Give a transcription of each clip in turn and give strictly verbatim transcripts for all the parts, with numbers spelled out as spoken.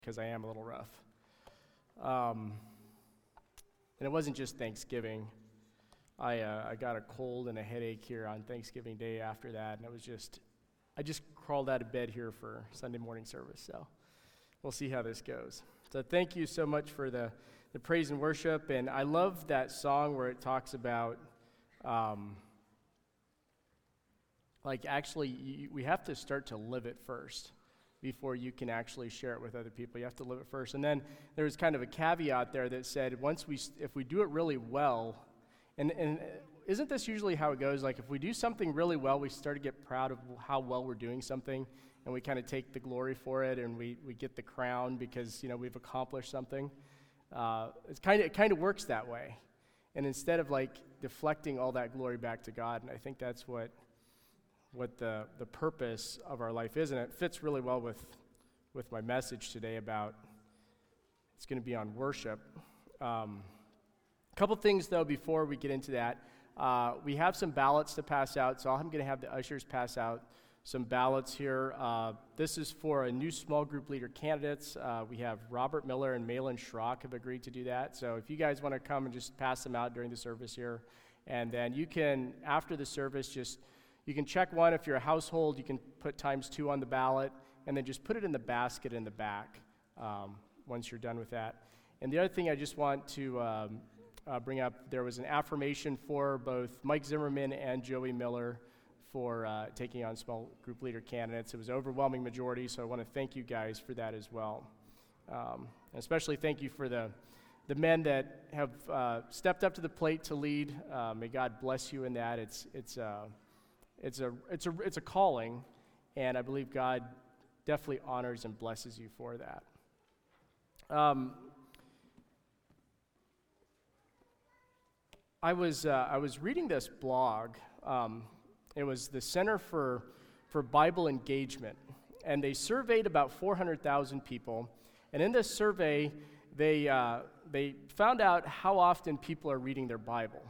because I am a little rough. Um, and it wasn't just Thanksgiving. I uh, I got a cold and a headache here on Thanksgiving Day after that, and it was just, I just crawled out of bed here for Sunday morning service, so we'll see how this goes. So thank you so much for the, the praise and worship, and I love that song where it talks about, um, like actually, you, we have to start to live it first before you can actually share it with other people. You have to live it first. And then there was kind of a caveat there that said, once we, if we do it really well, and, and isn't this usually how it goes? Like if we do something really well, we start to get proud of how well we're doing something, and we kind of take the glory for it, and we, we get the crown because, you know, we've accomplished something. Uh, it's kind of, it kind of works that way. And instead of like deflecting all that glory back to God, and I think that's what what the, the purpose of our life is, and it fits really well with, with my message today about, it's going to be on worship. Um, a couple things, though, before we get into that. Uh, we have some ballots to pass out, so I'm going to have the ushers pass out some ballots here. Uh, this is for a new small group leader candidates. Uh, we have Robert Miller and Malin Schrock have agreed to do that, so if you guys want to come and just pass them out during the service here, and then you can, after the service, just you can check one. If you're a household, you can put times two on the ballot, and then just put it in the basket in the back um, once you're done with that. And the other thing I just want to um, uh, bring up, there was an affirmation for both Mike Zimmerman and Joey Miller for uh, taking on small group leader candidates. It was an overwhelming majority, so I want to thank you guys for that as well. Um, and especially thank you for the, the men that have uh, stepped up to the plate to lead. Uh, may God bless you in that. It's it's uh, It's a it's a it's a calling, and I believe God definitely honors and blesses you for that. Um, I was uh, I was reading this blog. Um, it was the Center for for Bible Engagement, and they surveyed about four hundred thousand people. And in this survey, they uh, they found out how often people are reading their Bible.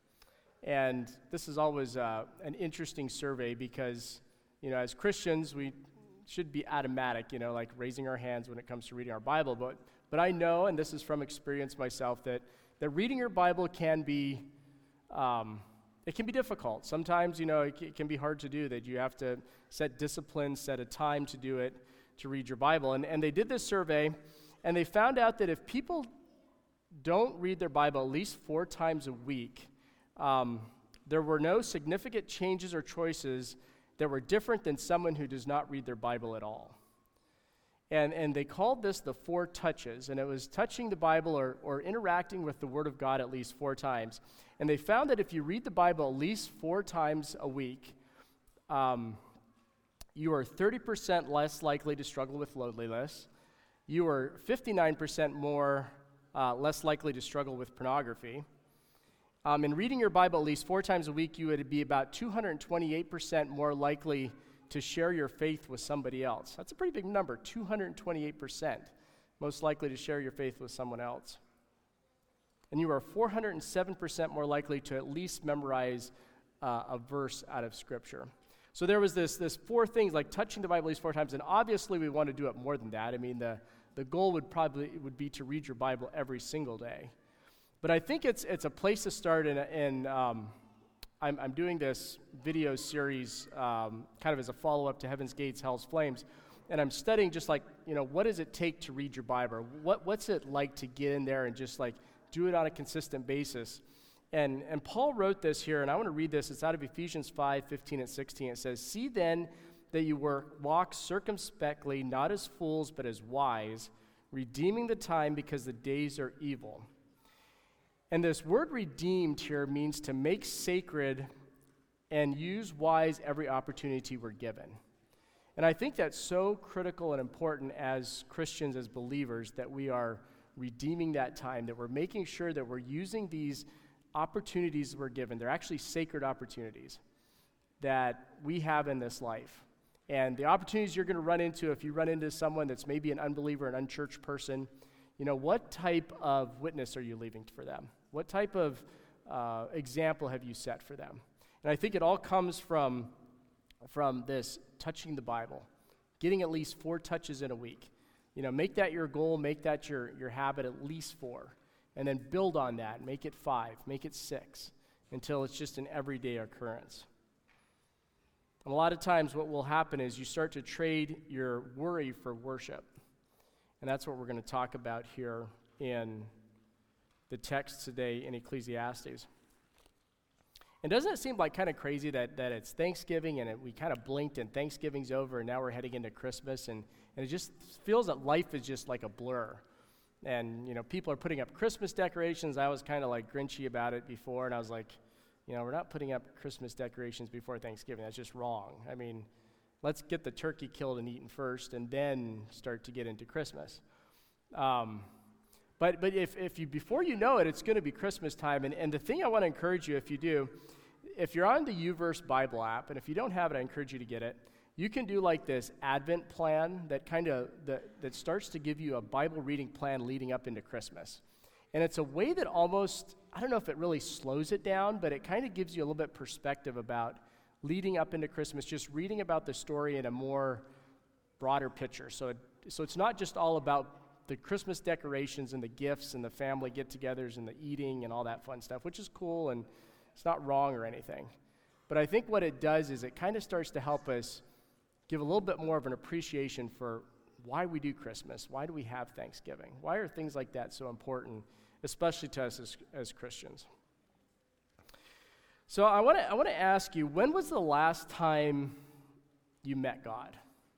And this is always uh, an interesting survey because, you know, as Christians, we should be automatic, you know, like raising our hands when it comes to reading our Bible. But but I know, and this is from experience myself, that, that reading your Bible can be, um, it can be difficult. Sometimes, you know, it, it can be hard to do, that you have to set discipline, set a time to do it, to read your Bible. And, and they did this survey, and they found out that if people don't read their Bible at least four times a week, Um, there were no significant changes or choices that were different than someone who does not read their Bible at all. And and they called this the four touches, and it was touching the Bible or, or interacting with the Word of God at least four times. And they found that if you read the Bible at least four times a week, um, you are thirty percent less likely to struggle with loneliness. You are fifty-nine percent more uh, less likely to struggle with pornography. Um, in reading your Bible at least four times a week, you would be about two hundred twenty-eight percent more likely to share your faith with somebody else. That's a pretty big number, two hundred twenty-eight percent most likely to share your faith with someone else. And you are four hundred seven percent more likely to at least memorize uh, a verse out of Scripture. So there was this, this four things, like touching the Bible at least four times, and obviously we want to do it more than that. I mean, the, the goal would probably would be to read your Bible every single day. But I think it's it's a place to start, and in, in, um, I'm, I'm doing this video series um, kind of as a follow-up to Heaven's Gates, Hell's Flames, and I'm studying just like, you know, what does it take to read your Bible? What What's it like to get in there and just like do it on a consistent basis? And and Paul wrote this here, and I want to read this. It's out of Ephesians five, fifteen and sixteen. It says, "See then that you work, walk circumspectly, not as fools, but as wise, redeeming the time because the days are evil." And this word redeemed here means to make sacred and use wise every opportunity we're given. And I think that's so critical and important as Christians, as believers, that we are redeeming that time, that we're making sure that we're using these opportunities we're given. They're actually sacred opportunities that we have in this life. And the opportunities you're going to run into, if you run into someone that's maybe an unbeliever, an unchurched person, you know, what type of witness are you leaving for them? What type of uh, example have you set for them? And I think it all comes from, from this touching the Bible, getting at least four touches in a week. You know, make that your goal, make that your, your habit at least four, and then build on that. Make it five, make it six, until it's just an everyday occurrence. And a lot of times what will happen is you start to trade your worry for worship. And that's what we're going to talk about here in the text today in Ecclesiastes. And doesn't it seem like kind of crazy that, that it's Thanksgiving and it, we kind of blinked and Thanksgiving's over and now we're heading into Christmas, and, and it just feels that life is just like a blur. And, you know, people are putting up Christmas decorations. I was kind of like grinchy about it before, and I was like, you know, we're not putting up Christmas decorations before Thanksgiving. That's just wrong. I mean, let's get the turkey killed and eaten first and then start to get into Christmas. Um, but but if, if you, before you know it, it's going to be Christmas time. And, and the thing I want to encourage you, if you do, if you're on the YouVerse Bible app, and if you don't have it, I encourage you to get it. You can do like this Advent plan that kind of, that, that starts to give you a Bible reading plan leading up into Christmas. And it's a way that almost, I don't know if it really slows it down, but it kind of gives you a little bit perspective about leading up into Christmas, just reading about the story in a more broader picture. So, it, so it's not just all about the Christmas decorations and the gifts and the family get-togethers and the eating and all that fun stuff, which is cool and it's not wrong or anything. But I think what it does is it kind of starts to help us give a little bit more of an appreciation for why we do Christmas. Why do we have Thanksgiving? Why are things like that so important, especially to us as, as Christians? So I want to I want to ask you, when was the last time you met God?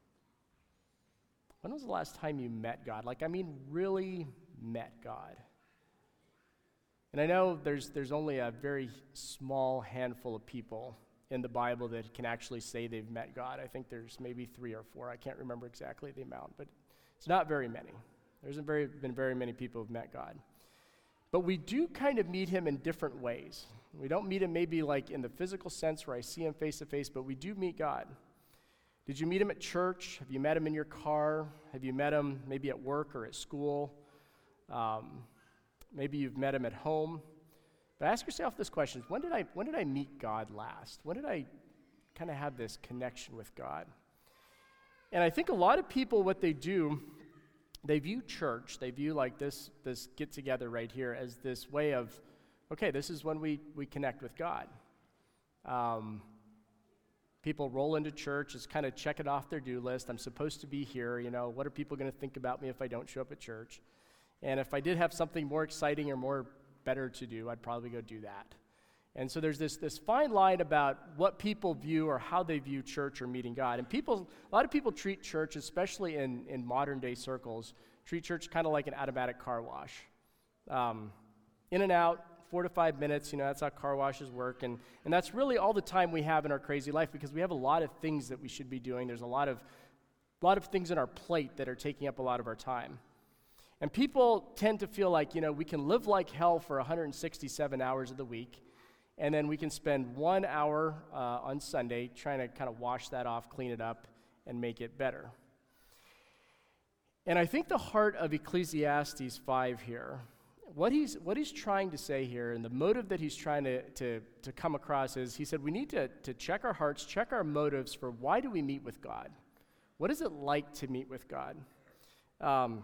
When was the last time you met God? Like, I mean, really met God. And I know there's there's only a very small handful of people in the Bible that can actually say they've met God. I think there's maybe three or four. I can't remember exactly the amount, but it's not very many. There hasn't very, been very many people who've met God. But we do kind of meet him in different ways. We don't meet him maybe like in the physical sense where I see him face to face, but we do meet God. Did you meet him at church? Have you met him in your car? Have you met him maybe at work or at school? Um, maybe you've met him at home. But ask yourself this question: when did I when did I meet God last? When did I kind of have this connection with God? And I think a lot of people, what they do, they view church, they view like this this get together right here as this way of, okay, this is when we we connect with God. Um, people roll into church, it's kind of check it off their do list. I'm supposed to be here. You know, what are people going to think about me if I don't show up at church? And if I did have something more exciting or more better to do, I'd probably go do that. And so there's this this fine line about what people view or how they view church or meeting God. And people, a lot of people treat church, especially in, in modern day circles, treat church kind of like an automatic car wash. Um, in and out, four to five minutes, you know, that's how car washes work. And, and that's really all the time we have in our crazy life, because we have a lot of things that we should be doing. There's a lot of, a lot of things on our plate that are taking up a lot of our time. And people tend to feel like, you know, we can live like hell for one hundred sixty-seven hours of the week, and then we can spend one hour uh, on Sunday trying to kind of wash that off, clean it up, and make it better. And I think the heart of Ecclesiastes five here, what he's what he's trying to say here, and the motive that he's trying to, to, to come across is, he said we need to, to check our hearts, check our motives for why do we meet with God? What is it like to meet with God? Um,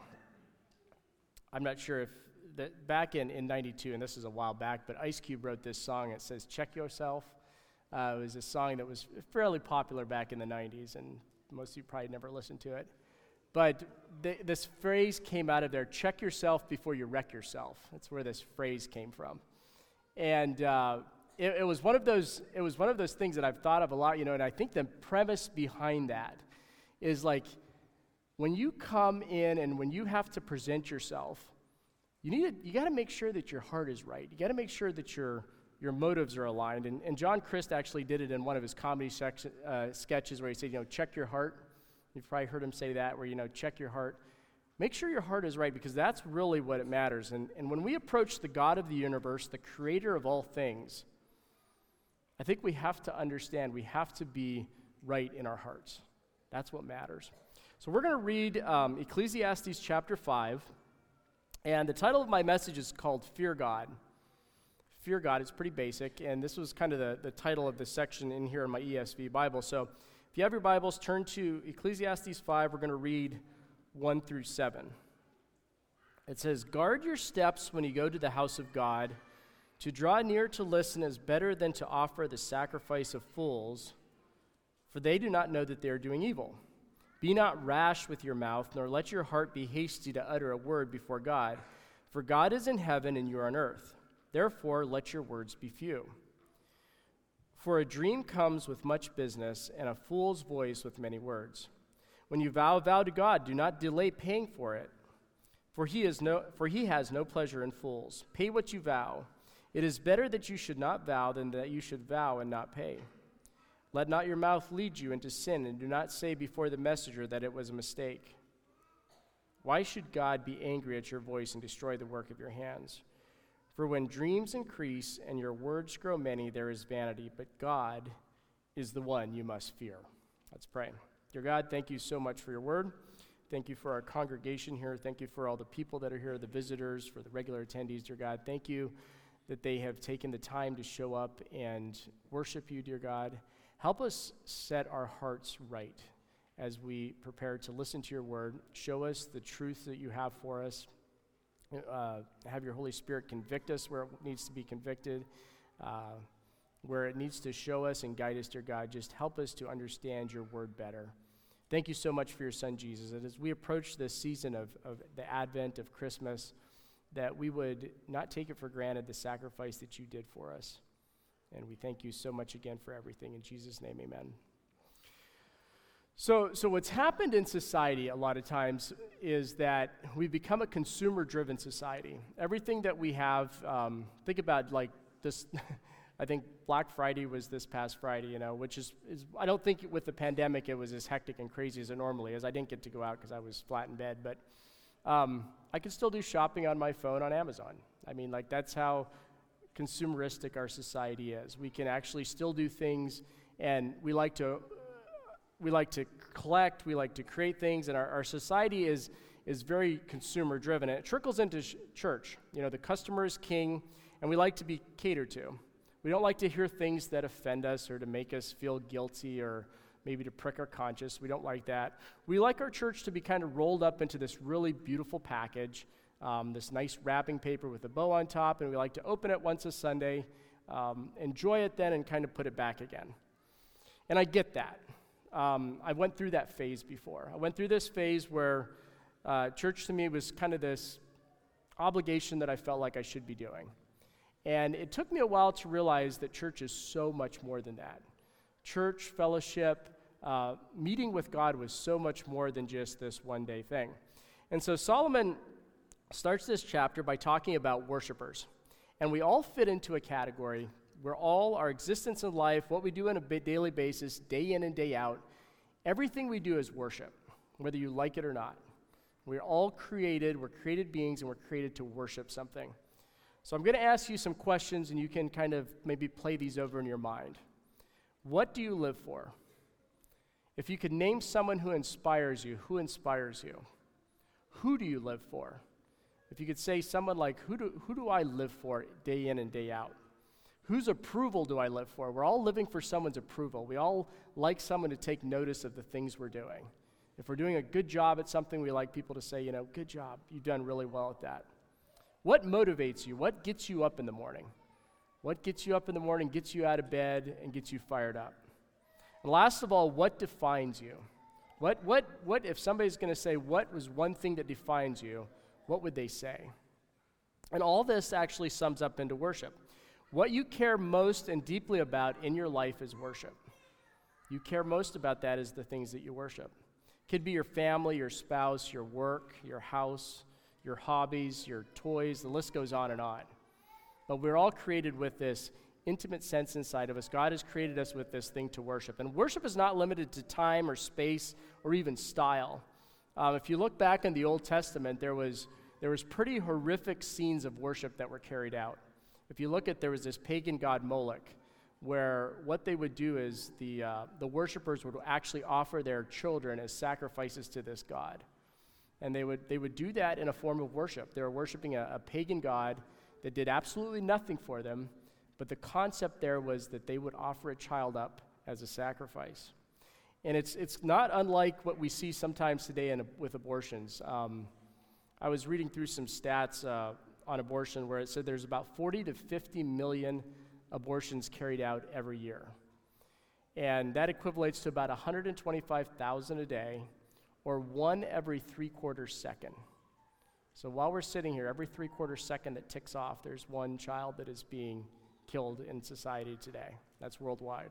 I'm not sure if, that back in, in ninety-two, and this is a while back, but Ice Cube wrote this song. It says, "Check Yourself." Uh, it was a song that was fairly popular back in the nineties, and most of you probably never listened to it. But th- this phrase came out of there, check yourself before you wreck yourself. That's where this phrase came from. And uh, it, it was one of those, it was one of those things that I've thought of a lot, you know, and I think the premise behind that is like, when you come in and when you have to present yourself, you need to, you got to make sure that your heart is right. You got to make sure that your your motives are aligned. And, and John Crist actually did it in one of his comedy section, uh, sketches where he said, you know, check your heart. You've probably heard him say that, where, you know, check your heart. Make sure your heart is right, because that's really what it matters. And, and when we approach the God of the universe, the creator of all things, I think we have to understand, we have to be right in our hearts. That's what matters. So we're going to read um, Ecclesiastes chapter five, and the title of my message is called Fear God. Fear God, it's pretty basic, and this was kind of the, the title of this section in here in my E S V Bible. So if you have your Bibles, turn to Ecclesiastes five. We're going to read one through seven. It says, "Guard your steps when you go to the house of God. To draw near to listen is better than to offer the sacrifice of fools, for they do not know that they are doing evil. Be not rash with your mouth, nor let your heart be hasty to utter a word before God. For God is in heaven and you are on earth. Therefore, let your words be few. For a dream comes with much business, and a fool's voice with many words. When you vow a vow to God, do not delay paying for it, for he is no for he has no pleasure in fools. Pay what you vow. It is better that you should not vow than that you should vow and not pay. Let not your mouth lead you into sin, and do not say before the messenger that it was a mistake. Why should God be angry at your voice and destroy the work of your hands? For when dreams increase and your words grow many, there is vanity, but God is the one you must fear." Let's pray. Dear God, thank you so much for your word. Thank you for our congregation here. Thank you for all the people that are here, the visitors, for the regular attendees, dear God. Thank you that they have taken the time to show up and worship you, dear God. Help us set our hearts right as we prepare to listen to your word. Show us the truth that you have for us. Uh, have your Holy Spirit convict us where it needs to be convicted, uh, where it needs to show us and guide us, dear God. Just help us to understand your word better. Thank you so much for your son, Jesus. And as we approach this season of, of the Advent of Christmas, that we would not take it for granted the sacrifice that you did for us. And we thank you so much again for everything. In Jesus' name, amen. So, so what's happened in society a lot of times is that we've become a consumer-driven society. Everything that we have, um, think about like this, I think Black Friday was this past Friday, you know, which is, is, I don't think with the pandemic it was as hectic and crazy as it normally is. I didn't get to go out because I was flat in bed, but um, I can still do shopping on my phone on Amazon. I mean, like that's how consumeristic our society is. We can actually still do things, and we like to we like to collect, we like to create things, and our, our society is is very consumer driven. And it trickles into sh- church. You know, the customer is king, and we like to be catered to. We don't like to hear things that offend us or to make us feel guilty or maybe to prick our conscience. We don't like that. We like our church to be kind of rolled up into this really beautiful package, um, this nice wrapping paper with a bow on top, and we like to open it once a Sunday, um, enjoy it then, and kind of put it back again. And I get that. Um, I went through that phase before. I went through this phase where uh, church to me was kind of this obligation that I felt like I should be doing. And it took me a while to realize that church is so much more than that. Church, fellowship, uh, meeting with God was so much more than just this one-day thing. And so Solomon starts this chapter by talking about worshipers. And we all fit into a category. We're all, our existence in life, what we do on a daily basis, day in and day out, everything we do is worship, whether you like it or not. We're all created, we're created beings, and we're created to worship something. So I'm going to ask you some questions, and you can kind of maybe play these over in your mind. What do you live for? If you could name someone who inspires you, who inspires you? Who do you live for? If you could say someone like, who do, who do I live for day in and day out? Whose approval do I live for? We're all living for someone's approval. We all like someone to take notice of the things we're doing. If we're doing a good job at something, we like people to say, you know, good job, you've done really well at that. What motivates you? What gets you up in the morning? What gets you up in the morning, gets you out of bed, and gets you fired up? And last of all, what defines you? What, what, what if somebody's going to say, what was one thing that defines you, what would they say? And all this actually sums up into worship. What you care most and deeply about in your life is worship. You care most about that is the things that you worship. It could be your family, your spouse, your work, your house, your hobbies, your toys, the list goes on and on. But we're all created with this intimate sense inside of us. God has created us with this thing to worship. And worship is not limited to time or space or even style. Um, if you look back in the Old Testament, there was there was pretty horrific scenes of worship that were carried out. If you look at, there was this pagan god Moloch, where what they would do is the uh, the worshipers would actually offer their children as sacrifices to this god. And they would they would do that in a form of worship. They were worshiping a, a pagan god that did absolutely nothing for them, but the concept there was that they would offer a child up as a sacrifice. And it's it's not unlike what we see sometimes today in, with abortions. Um, I was reading through some stats uh, on abortion where it said there's about forty to fifty million abortions carried out every year. And that equates to about one hundred twenty-five thousand a day, or one every three-quarter second. So while we're sitting here, every three-quarter second that ticks off, there's one child that is being killed in society today. That's worldwide.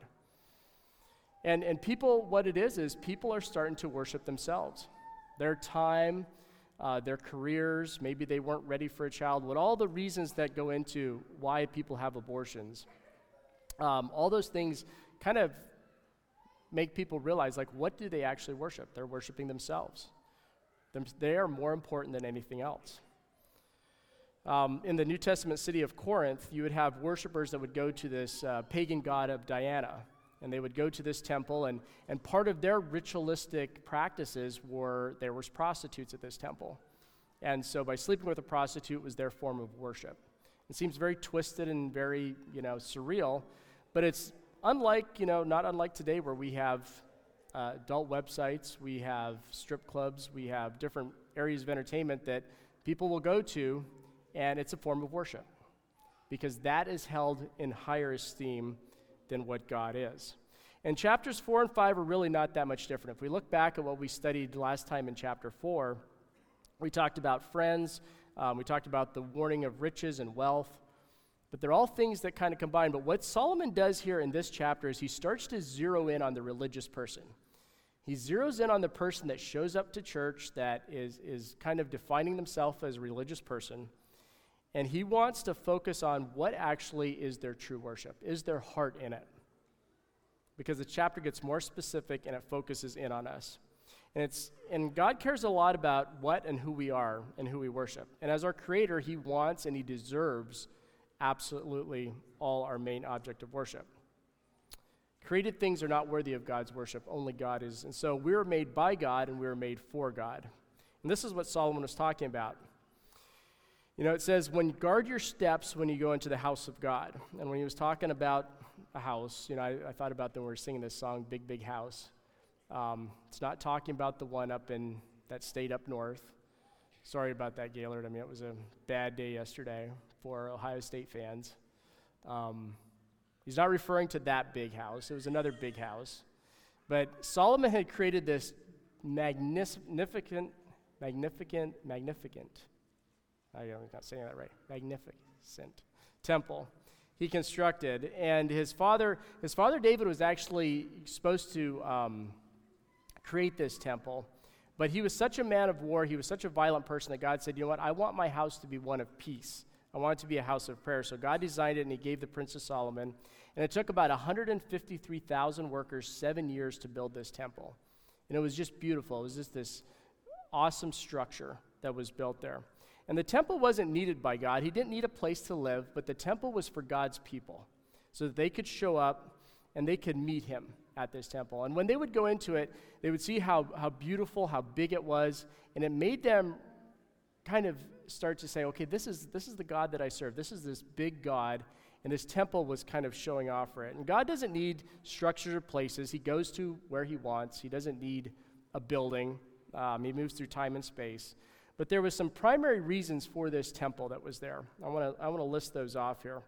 And and people, what it is, is people are starting to worship themselves. Their time, uh, their careers, maybe they weren't ready for a child, what all the reasons that go into why people have abortions. Um, all those things kind of make people realize, like, what do they actually worship? They're worshiping themselves. Them, they are more important than anything else. Um, in the New Testament city of Corinth, you would have worshipers that would go to this uh, pagan god of Diana, and they would go to this temple, and, and part of their ritualistic practices were there was prostitutes at this temple. And so by sleeping with a prostitute was their form of worship. It seems very twisted and very, you know, surreal, but it's unlike, you know, not unlike today where we have uh, adult websites, we have strip clubs, we have different areas of entertainment that people will go to, and it's a form of worship because that is held in higher esteem than what God is. And chapters four and five are really not that much different. If we look back at what we studied last time in chapter four, we talked about friends, um, we talked about the warning of riches and wealth, but they're all things that kind of combine. But what Solomon does here in this chapter is he starts to zero in on the religious person. He zeroes in on the person that shows up to church, that is, is kind of defining themselves as a religious person, and he wants to focus on what actually is their true worship. Is their heart in it? Because the chapter gets more specific and it focuses in on us. And it's and God cares a lot about what and who we are and who we worship. And as our creator, he wants and he deserves absolutely all our main object of worship. Created things are not worthy of God's worship. Only God is. And so we were made by God and we were made for God. And this is what Solomon was talking about. You know, it says, when guard your steps when you go into the house of God. And when he was talking about a house, you know, I, I thought about when we were singing this song, Big, Big House. Um, it's not talking about the one up in that state up north. Sorry about that, Gaylord. I mean, it was a bad day yesterday for Ohio State fans. Um, he's not referring to that big house. It was another big house. But Solomon had created this magnificent, magnificent, magnificent, I'm not saying that right, magnificent temple he constructed. And his father, his father David was actually supposed to um, create this temple, but he was such a man of war, he was such a violent person that God said, you know what, I want my house to be one of peace. I want it to be a house of prayer. So God designed it, and he gave the Prince of Solomon. And it took about one hundred fifty-three thousand workers seven years to build this temple. And it was just beautiful. It was just this awesome structure that was built there. And the temple wasn't needed by God. He didn't need a place to live, but the temple was for God's people so that they could show up and they could meet him at this temple. And when they would go into it, they would see how, how beautiful, how big it was, and it made them kind of start to say, okay, this is this is the God that I serve. This is this big God, and this temple was kind of showing off for it. And God doesn't need structures or places. He goes to where he wants. He doesn't need a building. Um, he moves through time and space. But there was some primary reasons for this temple that was there. I want to I want to list those off here.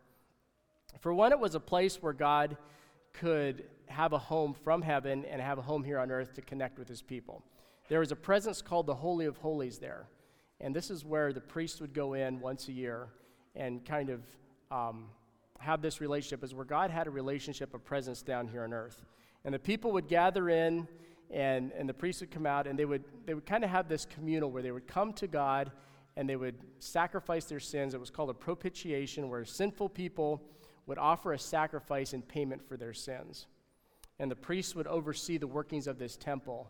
For one, it was a place where God could have a home from heaven and have a home here on earth to connect with his people. There was a presence called the Holy of Holies there. And this is where the priest would go in once a year and kind of um, have this relationship, is where God had a relationship, a presence down here on earth. And the people would gather in, and, and the priest would come out, and they would they would kind of have this communal where they would come to God and they would sacrifice their sins. It was called a propitiation, where sinful people would offer a sacrifice in payment for their sins. And the priests would oversee the workings of this temple,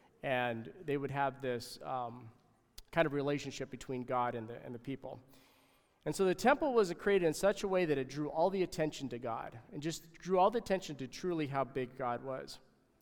and they would have this um, kind of relationship between God and the, and the people. And so the temple was created in such a way that it drew all the attention to God, and just drew all the attention to truly how big God was.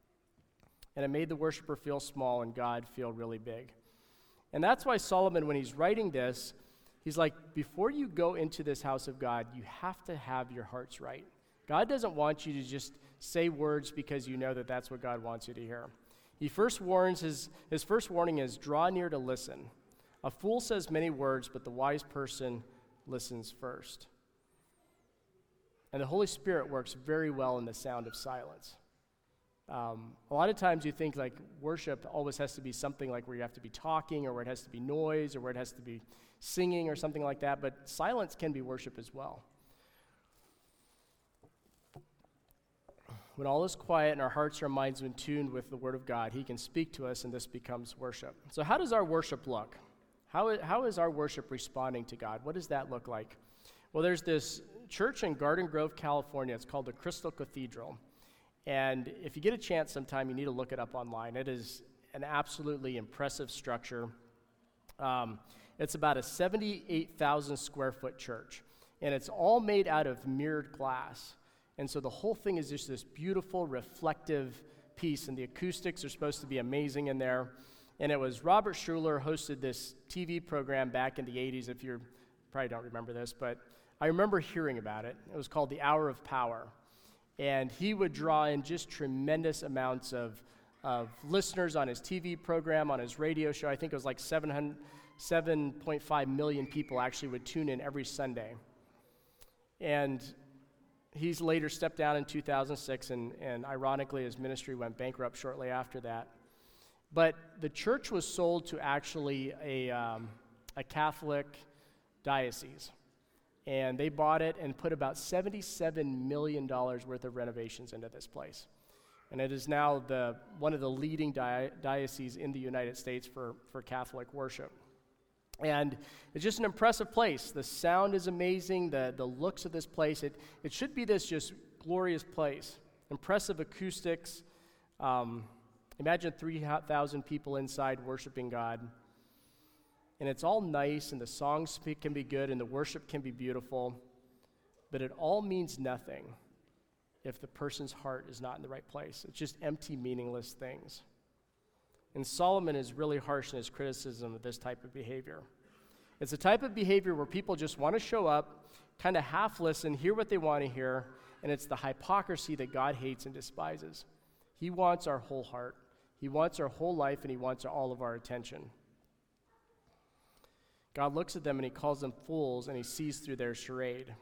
And it made the worshiper feel small and God feel really big. And that's why Solomon, when he's writing this, he's like, before you go into this house of God, you have to have your hearts right. God doesn't want you to just say words because you know that that's what God wants you to hear. He first warns, his, his first warning is, draw near to listen. A fool says many words, but the wise person listens first. And the Holy Spirit works very well in the sound of silence. Um, a lot of times you think like worship always has to be something like where you have to be talking or where it has to be noise or where it has to be singing or something like that, but silence can be worship as well. When all is quiet and our hearts and our minds are in tune with the Word of God, He can speak to us and this becomes worship. So how does our worship look? How, how is our worship responding to God? What does that look like? Well, there's this church in Garden Grove, California. It's called the Crystal Cathedral. And if you get a chance sometime, you need to look it up online. It is an absolutely impressive structure. Um, it's about a seventy-eight thousand square foot church. And it's all made out of mirrored glass. And so the whole thing is just this beautiful, reflective piece. And the acoustics are supposed to be amazing in there. And it was Robert Schuller hosted this T V program back in the eighties, if you probably don't remember this, but I remember hearing about it. It was called The Hour of Power. And he would draw in just tremendous amounts of, of listeners on his T V program, on his radio show. I think it was like seven point five million people actually would tune in every Sunday. And he's later stepped down in two thousand six, and, and ironically, his ministry went bankrupt shortly after that. But the church was sold to actually a, um, a Catholic diocese. And they bought it and put about seventy-seven million dollars worth of renovations into this place. And it is now the one of the leading di- dioceses in the United States for, for Catholic worship. And it's just an impressive place. The sound is amazing, the, the looks of this place. It, it should be this just glorious place. Impressive acoustics. Um, imagine three thousand people inside worshiping God. And it's all nice, and the songs can be good, and the worship can be beautiful, but it all means nothing if the person's heart is not in the right place. It's just empty, meaningless things. And Solomon is really harsh in his criticism of this type of behavior. It's a type of behavior where people just want to show up, kind of half listen, hear what they want to hear, and it's the hypocrisy that God hates and despises. He wants our whole heart. He wants our whole life, and He wants all of our attention. God looks at them and He calls them fools, and He sees through their charade.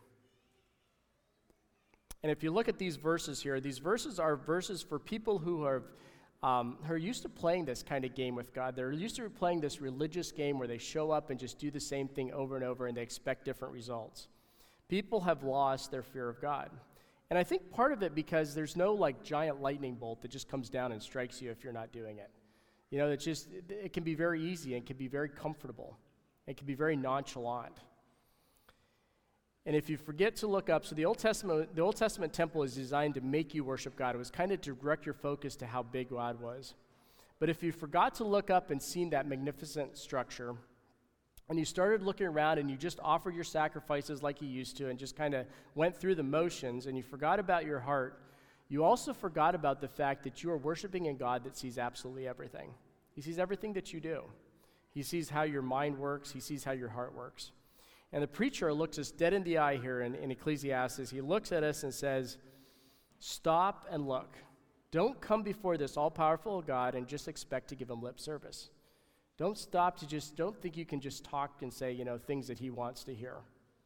And if you look at these verses here, these verses are verses for people who are, um, who are used to playing this kind of game with God. They're used to playing this religious game where they show up and just do the same thing over and over, and they expect different results. People have lost their fear of God. And I think part of it because there's no like giant lightning bolt that just comes down and strikes you if you're not doing it. You know, it's just, it, it can be very easy and can be very comfortable. It can be very nonchalant. And if you forget to look up, so the Old Testament, the Old Testament temple is designed to make you worship God. It was kind of to direct your focus to how big God was. But if you forgot to look up and seen that magnificent structure, and you started looking around and you just offered your sacrifices like you used to and just kind of went through the motions and you forgot about your heart, you also forgot about the fact that you are worshiping a God that sees absolutely everything. He sees everything that you do. He sees how your mind works. He sees how your heart works. And the preacher looks us dead in the eye here in, in Ecclesiastes. He looks at us and says, stop and look. Don't come before this all-powerful God and just expect to give Him lip service. Don't stop to just, don't think you can just talk and say, you know, things that He wants to hear.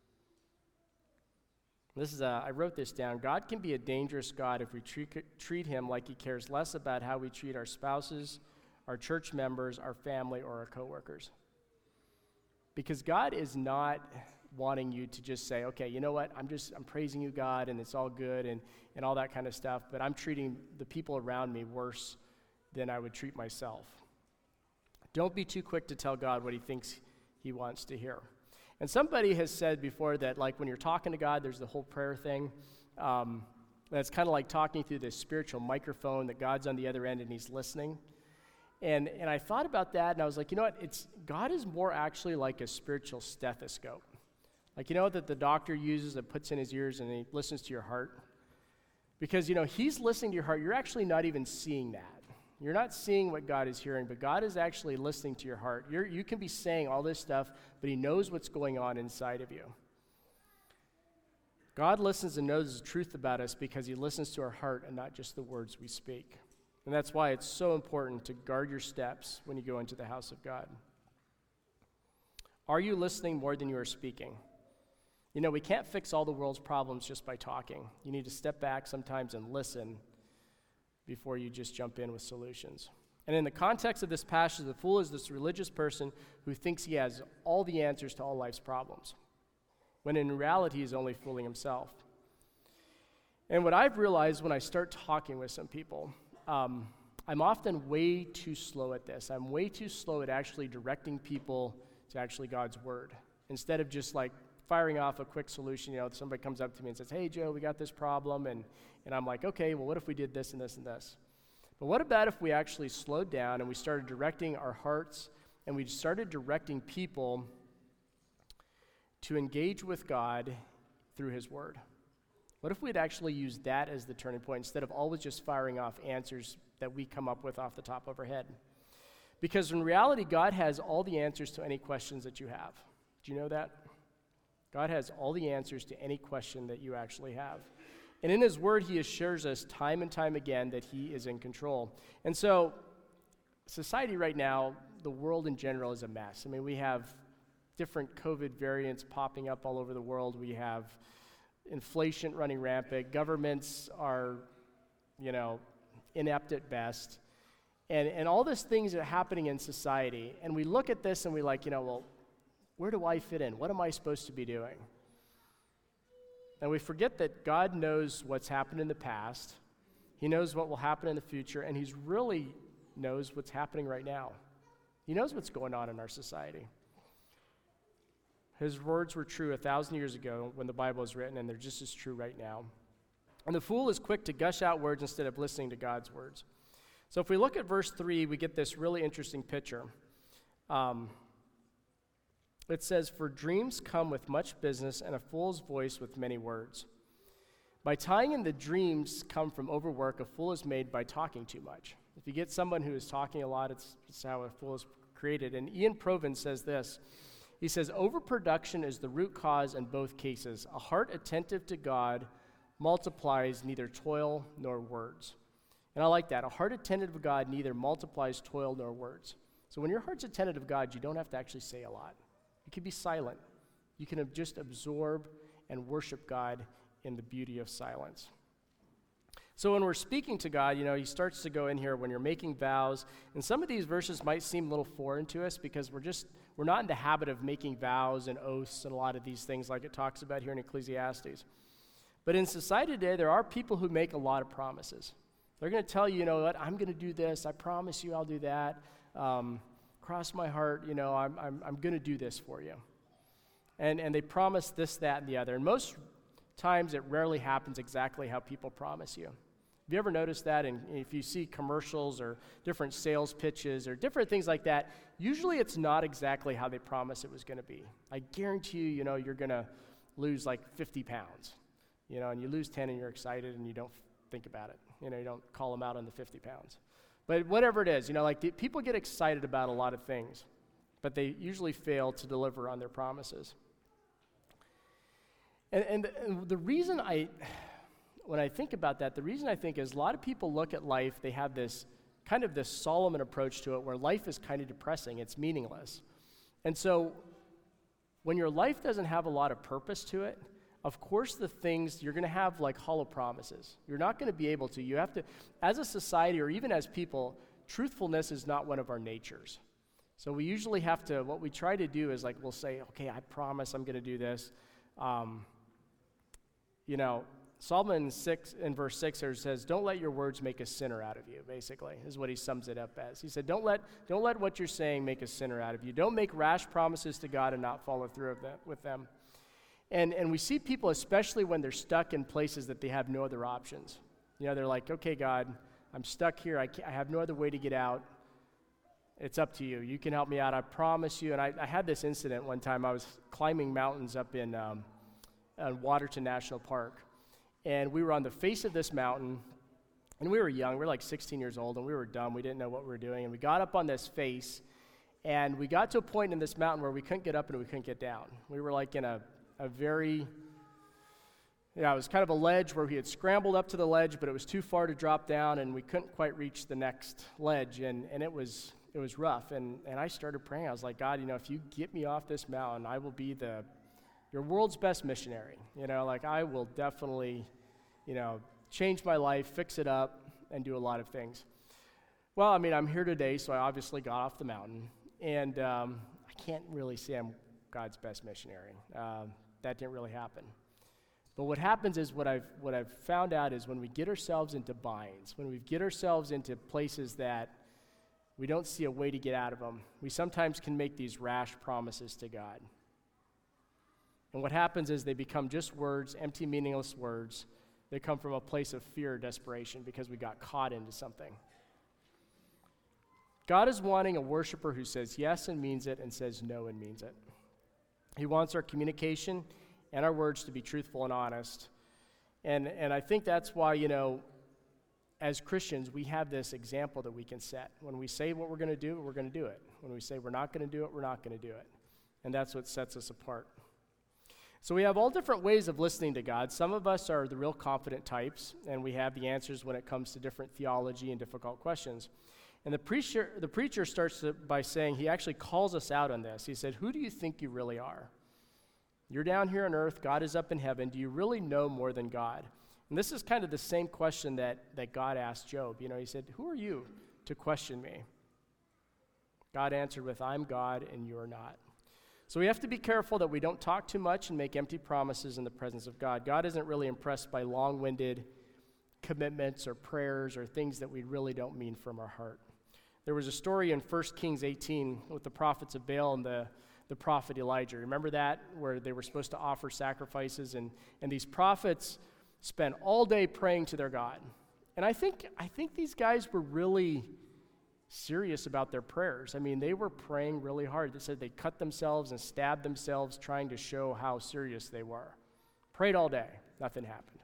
This is a, I wrote this down. God can be a dangerous God if we treat, treat Him like He cares less about how we treat our spouses, our church members, our family, or our coworkers. Because God is not wanting you to just say, okay, you know what, I'm just, I'm praising you, God, and it's all good and, and all that kind of stuff, but I'm treating the people around me worse than I would treat myself. Don't be too quick to tell God what He thinks He wants to hear. And somebody has said before that, like, when you're talking to God, there's the whole prayer thing. Um, that's kind of like talking through this spiritual microphone that God's on the other end and He's listening. And and I thought about that, and I was like, you know what? It's God is more actually like a spiritual stethoscope. Like, you know, that the doctor uses that puts in his ears and he listens to your heart? Because, you know, He's listening to your heart. You're actually not even seeing that. You're not seeing what God is hearing, but God is actually listening to your heart. You're, you can be saying all this stuff, but He knows what's going on inside of you. God listens and knows the truth about us because he listens to our heart and not just the words we speak. And that's why it's so important to guard your steps when you go into the house of God. Are you listening more than you are speaking? You know, we can't fix all the world's problems just by talking. You need to step back sometimes and listen before you just jump in with solutions. And in the context of this passage, the fool is this religious person who thinks he has all the answers to all life's problems, when in reality he's only fooling himself. And what I've realized when I start talking with some people, um, I'm often way too slow at this. I'm way too slow at actually directing people to actually God's word. Instead of just like firing off a quick solution, you know, somebody comes up to me and says, hey, Joe, we got this problem. And, and I'm like, okay, well, what if we did this and this and this? But what about if we actually slowed down and we started directing our hearts and we started directing people to engage with God through his word? What if we'd actually use that as the turning point instead of always just firing off answers that we come up with off the top of our head? Because in reality, God has all the answers to any questions that you have. Do you know that? God has all the answers to any question that you actually have. And in his word, he assures us time and time again that he is in control. And so, society right now, the world in general is a mess. I mean, we have different COVID variants popping up all over the world. We have inflation running rampant. Governments are, you know, inept at best. And, and all these things are happening in society. And we look at this and we like, you know, well, where do I fit in? What am I supposed to be doing? And we forget that God knows what's happened in the past. He knows what will happen in the future, and he really knows what's happening right now. He knows what's going on in our society. His words were true a thousand years ago when the Bible was written, and they're just as true right now. And the fool is quick to gush out words instead of listening to God's words. So if we look at verse three, we get this really interesting picture. Um, It says, for dreams come with much business, and a fool's voice with many words. By tying in the dreams come from overwork, a fool is made by talking too much. If you get someone who is talking a lot, it's, it's how a fool is created. And Ian Provan says this. He says, overproduction is the root cause in both cases. A heart attentive to God multiplies neither toil nor words. And I like that. A heart attentive to God neither multiplies toil nor words. So when your heart's attentive to God, you don't have to actually say a lot. You can be silent. You can just absorb and worship God in the beauty of silence. So when we're speaking to God, you know, he starts to go in here when you're making vows. And some of these verses might seem a little foreign to us because we're just, we're not in the habit of making vows and oaths and a lot of these things like it talks about here in Ecclesiastes. But in society today, there are people who make a lot of promises. They're going to tell you, you know what, I'm going to do this. I promise you I'll do that. Um, cross my heart, you know, I'm I'm I'm going to do this for you. And and they promise this, that, and the other. And most times it rarely happens exactly how people promise you. Have you ever noticed that? And if you see commercials or different sales pitches or different things like that, usually it's not exactly how they promise it was going to be. I guarantee you, you know, you're going to lose like fifty pounds, you know, and you lose ten and you're excited and you don't think about it. You know, you don't call them out on the fifty pounds. But whatever it is, you know, like the, people get excited about a lot of things, but they usually fail to deliver on their promises. And, and, and the reason I, when I think about that, the reason I think is a lot of people look at life, they have this kind of this Solomon approach to it where life is kind of depressing, it's meaningless. And so when your life doesn't have a lot of purpose to it, of course, the things, you're going to have like hollow promises. You're not going to be able to. You have to, as a society or even as people, truthfulness is not one of our natures. So we usually have to, what we try to do is like, we'll say, okay, I promise I'm going to do this. Um, you know, Solomon six in verse six there says, don't let your words make a sinner out of you, basically, is what he sums it up as. He said, don't let, don't let what you're saying make a sinner out of you. Don't make rash promises to God and not follow through of that, with them. And and we see people, especially when they're stuck in places that they have no other options. You know, they're like, okay, God, I'm stuck here. I, can't, I have no other way to get out. It's up to you. You can help me out. I promise you. And I, I had this incident one time. I was climbing mountains up in um, uh, Waterton National Park. And we were on the face of this mountain. And we were young. We were like sixteen years old. And we were dumb. We didn't know what we were doing. And we got up on this face. And we got to a point in this mountain where we couldn't get up and we couldn't get down. We were like in a... a very, Yeah, it was kind of a ledge where we had scrambled up to the ledge, but it was too far to drop down, and we couldn't quite reach the next ledge, and, and it was it was rough. And, and I started praying. I was like, God, you know, if you get me off this mountain, I will be the your world's best missionary. You know, like I will definitely, you know, change my life, fix it up, and do a lot of things. Well, I mean, I'm here today, so I obviously got off the mountain, and um, I can't really say I'm God's best missionary. Um, that didn't really happen. But what happens is what I've what I've found out is when we get ourselves into binds, when we get ourselves into places that we don't see a way to get out of them, we sometimes can make these rash promises to God. And what happens is they become just words, empty, meaningless words. They come from a place of fear or desperation because we got caught into something. God is wanting a worshiper who says yes and means it and says no and means it. He wants our communication and our words to be truthful and honest. And and I think that's why, you know, as Christians, we have this example that we can set. When we say what we're going to do, we're going to do it. When we say we're not going to do it, we're not going to do it. And that's what sets us apart. So we have all different ways of listening to God. Some of us are the real confident types, and we have the answers when it comes to different theology and difficult questions. And the preacher, the preacher starts to, by saying, he actually calls us out on this. He said, who do you think you really are? You're down here on earth, God is up in heaven. Do you really know more than God? And this is kind of the same question that, that God asked Job. You know, he said, who are you to question me? God answered with, I'm God and you're not. So we have to be careful that we don't talk too much and make empty promises in the presence of God. God isn't really impressed by long-winded commitments or prayers or things that we really don't mean from our heart. There was a story in First Kings eighteen with the prophets of Baal and the, the prophet Elijah. Remember that? Where they were supposed to offer sacrifices, and, and these prophets spent all day praying to their God. And I think I think these guys were really serious about their prayers. I mean, they were praying really hard. They said they cut themselves and stabbed themselves trying to show how serious they were. Prayed all day. Nothing happened.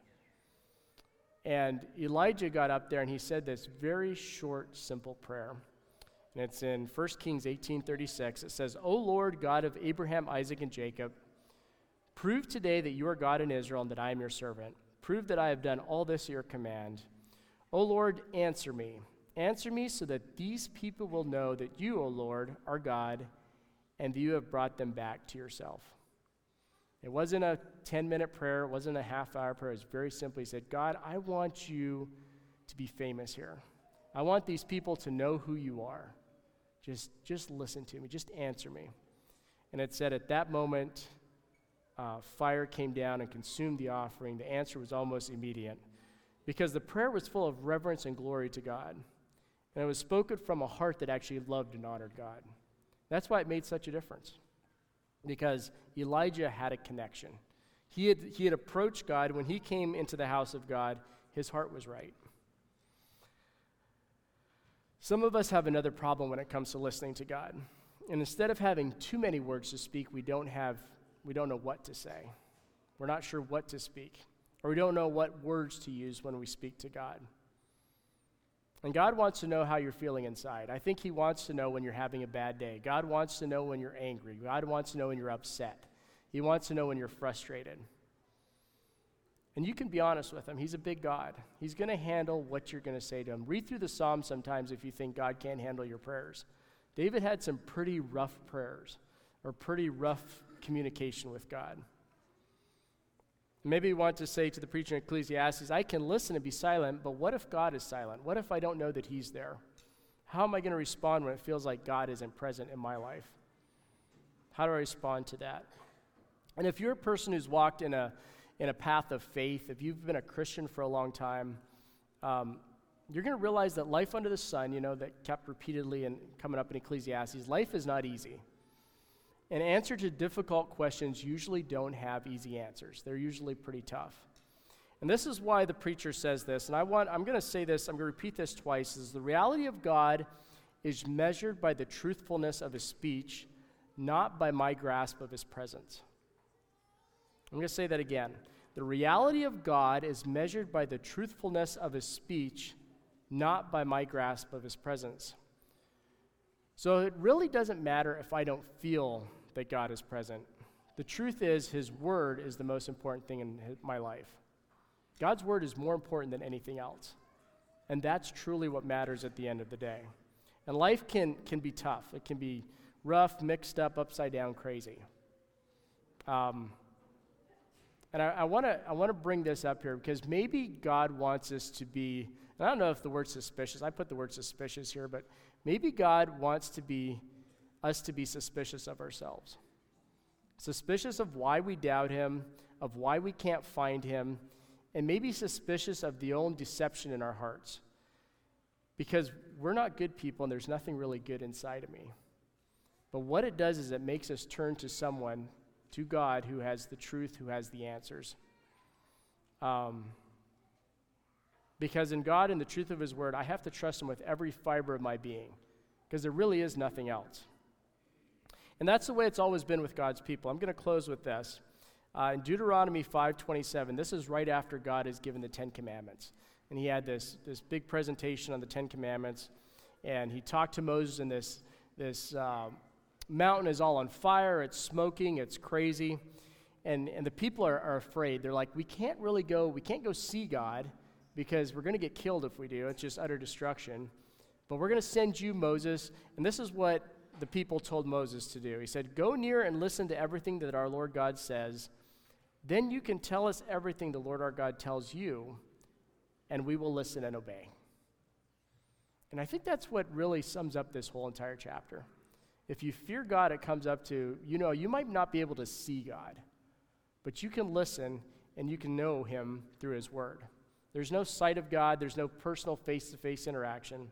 And Elijah got up there and he said this very short, simple prayer. And it's in First Kings eighteen thirty-six. It says, O Lord, God of Abraham, Isaac, and Jacob, prove today that you are God in Israel and that I am your servant. Prove that I have done all this at your command. O Lord, answer me. Answer me so that these people will know that you, O Lord, are God and that you have brought them back to yourself. It wasn't a ten-minute prayer. It wasn't a half-hour prayer. It was very simply, he said, God, I want you to be famous here. I want these people to know who you are. Just, just listen to me. Just answer me. And it said at that moment, uh, fire came down and consumed the offering. The answer was almost immediate because the prayer was full of reverence and glory to God. And it was spoken from a heart that actually loved and honored God. That's why it made such a difference. Because Elijah had a connection. He had, he had approached God. When he came into the house of God, his heart was right. Some of us have another problem when it comes to listening to God. And instead of having too many words to speak, we don't have, we don't know what to say. We're not sure what to speak. Or we don't know what words to use when we speak to God. And God wants to know how you're feeling inside. I think he wants to know when you're having a bad day. God wants to know when you're angry. God wants to know when you're upset. He wants to know when you're frustrated. And you can be honest with him. He's a big God. He's going to handle what you're going to say to him. Read through the Psalms sometimes if you think God can't handle your prayers. David had some pretty rough prayers or pretty rough communication with God. Maybe you want to say to the preacher in Ecclesiastes, I can listen and be silent, but what if God is silent? What if I don't know that he's there? How am I going to respond when it feels like God isn't present in my life? How do I respond to that? And if you're a person who's walked in a in a path of faith, if you've been a Christian for a long time, um, you're going to realize that life under the sun, you know, that kept repeatedly and coming up in Ecclesiastes, life is not easy. And answer to difficult questions usually don't have easy answers. They're usually pretty tough. And this is why the preacher says this, and I want, I'm going to say this, I'm going to repeat this twice, is the reality of God is measured by the truthfulness of his speech, not by my grasp of his presence. I'm going to say that again. The reality of God is measured by the truthfulness of his speech, not by my grasp of his presence. So it really doesn't matter if I don't feel that God is present. The truth is, his word is the most important thing in his, my life. God's word is more important than anything else. And that's truly what matters at the end of the day. And life can, can be tough. It can be rough, mixed up, upside down, crazy. Um, and I, I want to I want to bring this up here because maybe God wants us to be, and I don't know if the word suspicious, I put the word suspicious here, but maybe God wants to be us to be suspicious of ourselves. Suspicious of why we doubt him, of why we can't find him, and maybe suspicious of the own deception in our hearts. Because we're not good people and there's nothing really good inside of me. But what it does is it makes us turn to someone, to God, who has the truth, who has the answers. Um, because in God and the truth of his word, I have to trust him with every fiber of my being. Because there really is nothing else. And that's the way it's always been with God's people. I'm going to close with this. Uh, in Deuteronomy five twenty-seven, this is right after God has given the Ten Commandments. And he had this, this big presentation on the Ten Commandments. And he talked to Moses, and this, this uh, mountain is all on fire. It's smoking. It's crazy. And, and the people are, are afraid. They're like, we can't really go, we can't go see God because we're going to get killed if we do. It's just utter destruction. But we're going to send you, Moses. And this is what the people told Moses to do. He said, go near and listen to everything that our Lord God says. Then you can tell us everything the Lord our God tells you, and we will listen and obey. And I think that's what really sums up this whole entire chapter. If you fear God, it comes up to, you know, you might not be able to see God, but you can listen and you can know him through his word. There's no sight of God. There's no personal face-to-face interaction.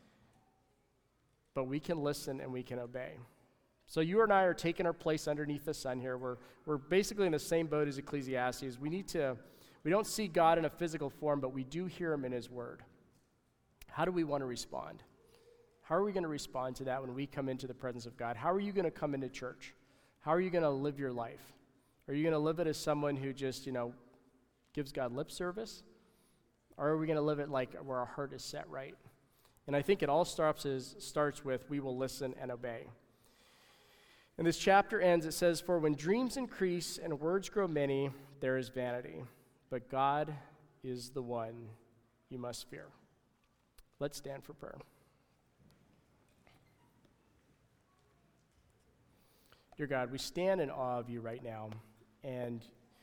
But we can listen and we can obey. So you and I are taking our place underneath the sun here. We're, we're basically in the same boat as Ecclesiastes. We need to, we don't see God in a physical form, but we do hear him in his word. How do we want to respond? How are we going to respond to that when we come into the presence of God? How are you going to come into church? How are you going to live your life? Are you going to live it as someone who just, you know, gives God lip service? Or are we going to live it like where our heart is set right? And I think it all starts, is, starts with, we will listen and obey. And this chapter ends, it says, for when dreams increase and words grow many, there is vanity. But God is the one you must fear. Let's stand for prayer. Dear God, we stand in awe of you right now, and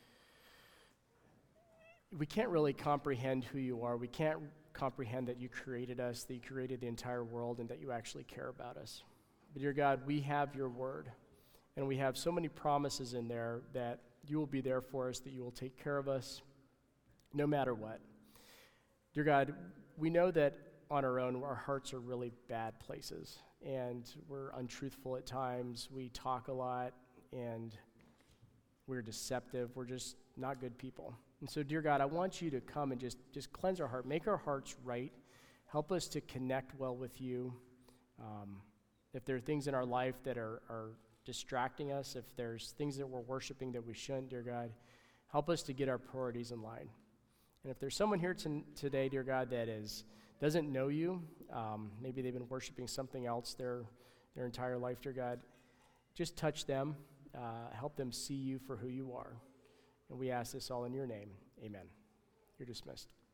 we can't really comprehend who you are. We can't comprehend that you created us, that you created the entire world, and that you actually care about us. But dear God, we have your word, and we have so many promises in there that you will be there for us, that you will take care of us no matter what. Dear God, we know that on our own, our hearts are really bad places, and we're untruthful at times. We talk a lot, and we're deceptive. We're just not good people. And so, dear God, I want you to come and just, just cleanse our heart, make our hearts right, help us to connect well with you. Um, if there are things in our life that are, are distracting us, if there's things that we're worshiping that we shouldn't, dear God, help us to get our priorities in line. And if there's someone here t- today, dear God, that is doesn't know you, um, maybe they've been worshiping something else their their entire life, dear God, just touch them, uh, help them see you for who you are. And we ask this all in your name. Amen. You're dismissed.